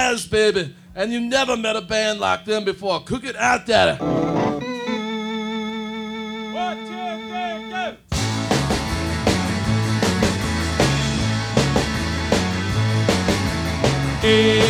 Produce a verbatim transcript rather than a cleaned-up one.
Jazz, baby. And you never met a band like them before. Cook it out, daddy. One, two, three, go. Hey.